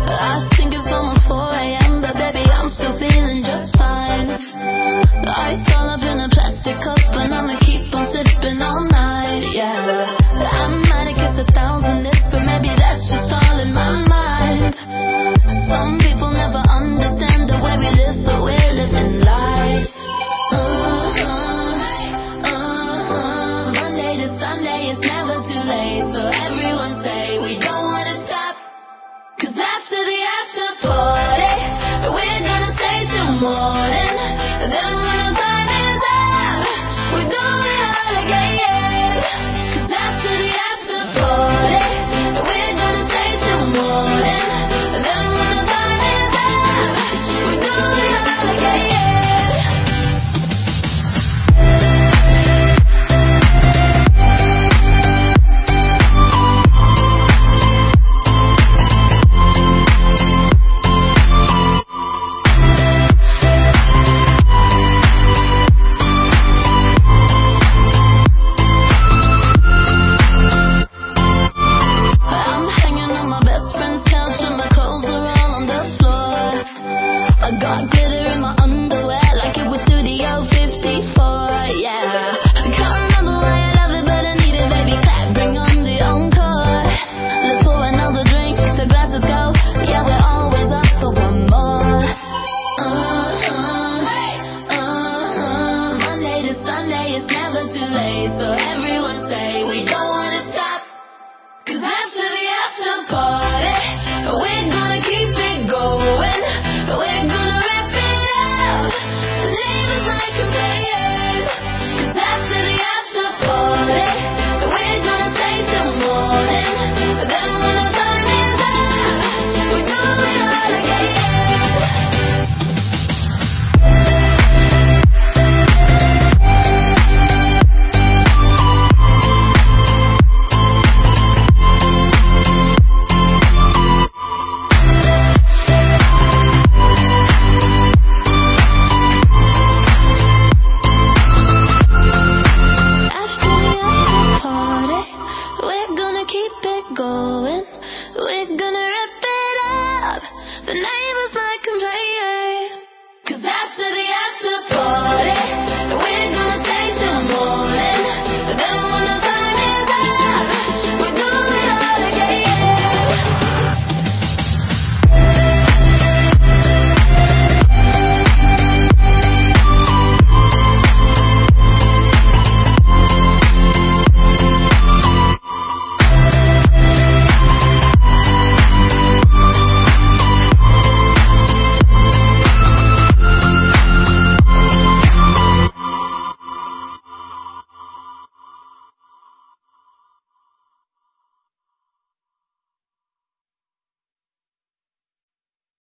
I think it's almost 4 a.m., but baby, I'm still feeling just fine. Ice all up in a plastic cup, and I'ma keep on sipping all night, yeah. I might have kissed 1,000 lips, but maybe that's just all in my mind. Some people never understand the way we live, but we're living life. Monday to Sunday, it's never too late, so everyone say we don't wanna stop. 'Cause after the after party, we're gonna stay till morning. Then